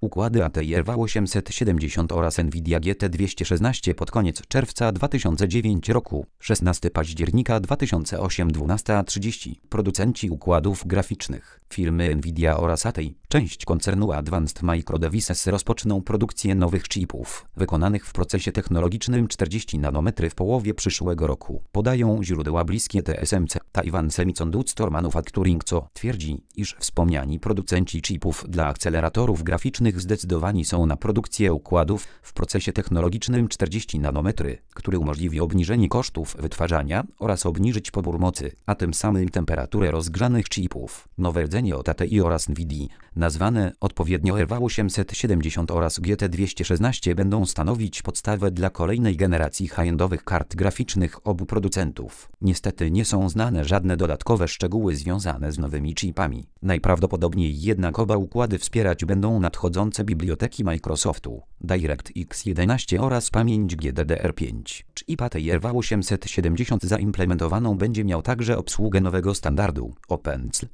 Układy ATI RV870 oraz NVIDIA GT216 pod koniec czerwca 2009 roku, 16 października 2008, 12:30. Producenci układów graficznych, firmy NVIDIA oraz ATI, część koncernu Advanced Micro Devices rozpoczną produkcję nowych chipów, wykonanych w procesie technologicznym 40 nanometry w połowie przyszłego roku, podają źródła bliskie TSMC. Taiwan Semiconductor Manufacturing, co twierdzi, iż wspomniani producenci chipów dla akceleratorów graficznych zdecydowani są na produkcję układów w procesie technologicznym 40 nanometry, który umożliwi obniżenie kosztów wytwarzania oraz obniżyć pobór mocy, a tym samym temperaturę rozgrzanych chipów. Nowe rdzenie od ATI oraz NVIDIA, nazwane odpowiednio RV870 oraz GT216, będą stanowić podstawę dla kolejnej generacji high-endowych kart graficznych obu producentów. Niestety nie są znane żadne dodatkowe szczegóły związane z nowymi chipami. Najprawdopodobniej jednak oba układy wspierać będą nadchodzące biblioteki Microsoftu, DirectX 11 oraz pamięć GDDR5. Chip ATI RV870 zaimplementowaną będzie miał także obsługę nowego standardu OpenCL,